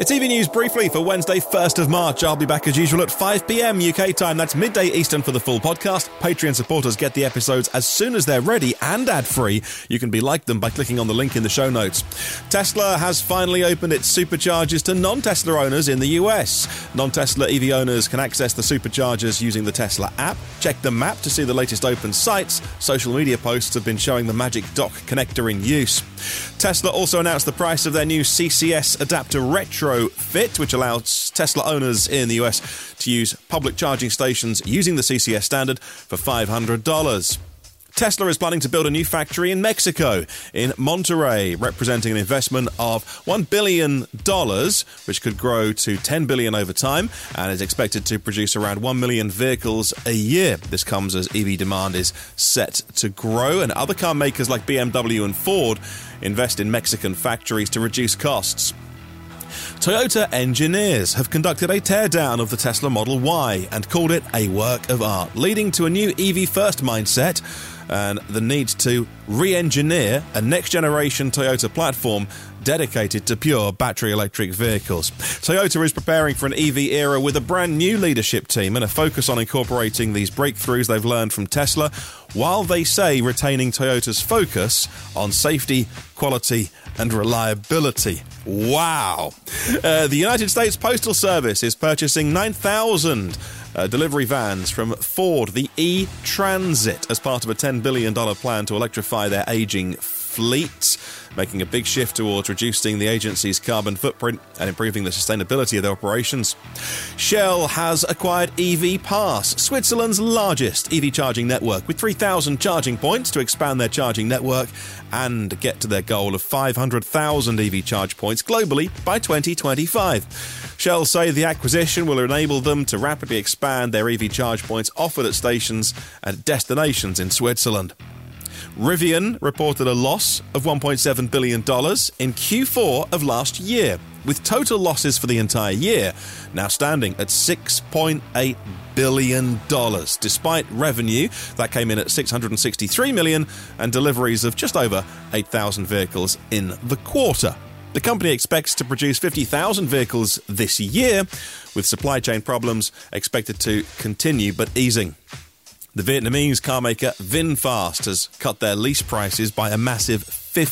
It's EV News briefly for Wednesday, 1st of March. I'll be back as usual at 5 p.m. UK time. That's midday Eastern for the full podcast. Patreon supporters get the episodes as soon as they're ready and ad-free. You can be like them by clicking on the link in the show notes. Tesla has finally opened its superchargers to non-Tesla owners in the US. Non-Tesla EV owners can access the superchargers using the Tesla app. Check the map to see the latest open sites. Social media posts have been showing the Magic Dock connector in use. Tesla also announced the price of their new CCS adapter retrofit, which allows Tesla owners in the US to use public charging stations using the CCS standard for $500. Tesla is planning to build a new factory in Mexico, in Monterrey, representing an investment of $1 billion, which could grow to $10 billion over time, and is expected to produce around 1 million vehicles a year. This comes as EV demand is set to grow, and other car makers like BMW and Ford invest in Mexican factories to reduce costs. Toyota engineers have conducted a teardown of the Tesla Model Y and called it a work of art, leading to a new EV-first mindset and the need to re-engineer a next-generation Toyota platform dedicated to pure battery electric vehicles. Toyota is preparing for an EV era with a brand new leadership team and a focus on incorporating these breakthroughs they've learned from Tesla, while they say retaining Toyota's focus on safety, quality and reliability. Wow! The United States Postal Service is purchasing 9,000 delivery vans from Ford, the E-Transit, as part of a $10 billion plan to electrify their aging fleet, making a big shift towards reducing the agency's carbon footprint and improving the sustainability of their operations. Shell has acquired EV Pass, Switzerland's largest EV charging network, with 3,000 charging points to expand their charging network and get to their goal of 500,000 EV charge points globally by 2025. Shell say the acquisition will enable them to rapidly expand their EV charge points offered at stations and destinations in Switzerland. Rivian reported a loss of $1.7 billion in Q4 of last year, with total losses for the entire year now standing at $6.8 billion, despite revenue that came in at $663 million and deliveries of just over 8,000 vehicles in the quarter. The company expects to produce 50,000 vehicles this year, with supply chain problems expected to continue but easing. The Vietnamese carmaker VinFast has cut their lease prices by a massive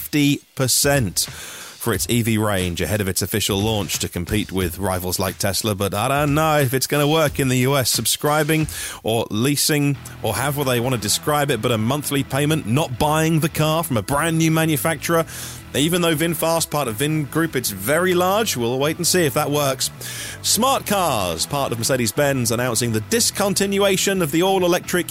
50% for its EV range ahead of its official launch to compete with rivals like Tesla, but I don't know if it's going to work in the US. Subscribing or leasing, or however they want to describe it, but a monthly payment, not buying the car from a brand new manufacturer. Even though VinFast, part of Vin Group, it's very large. We'll wait and see if that works. Smart Cars, part of Mercedes-Benz, announcing the discontinuation of the all-electric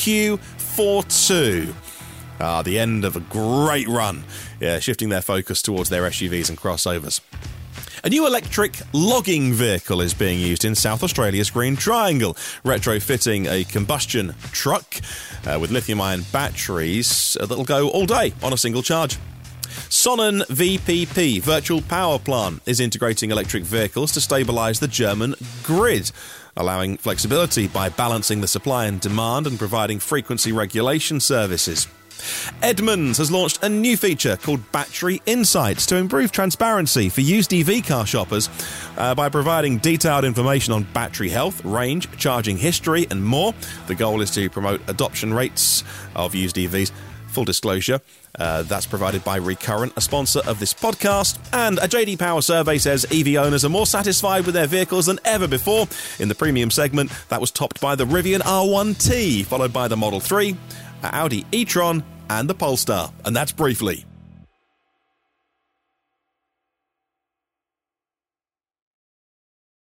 EQ42. The end of a great run. Yeah, shifting their focus towards their SUVs and crossovers. A new electric logging vehicle is being used in South Australia's Green Triangle, retrofitting a combustion truck with lithium-ion batteries that'll go all day on a single charge. Sonnen VPP, Virtual Power Plant, is integrating electric vehicles to stabilise the German grid, allowing flexibility by balancing the supply and demand and providing frequency regulation services. Edmunds has launched a new feature called Battery Insights to improve transparency for used EV car shoppers by providing detailed information on battery health, range, charging history and more. The goal is to promote adoption rates of used EVs. Full disclosure, that's provided by Recurrent, a sponsor of this podcast. And a JD Power survey says EV owners are more satisfied with their vehicles than ever before. In the premium segment, that was topped by the Rivian R1T, followed by the Model 3, Audi e-tron and the Polestar. And that's briefly.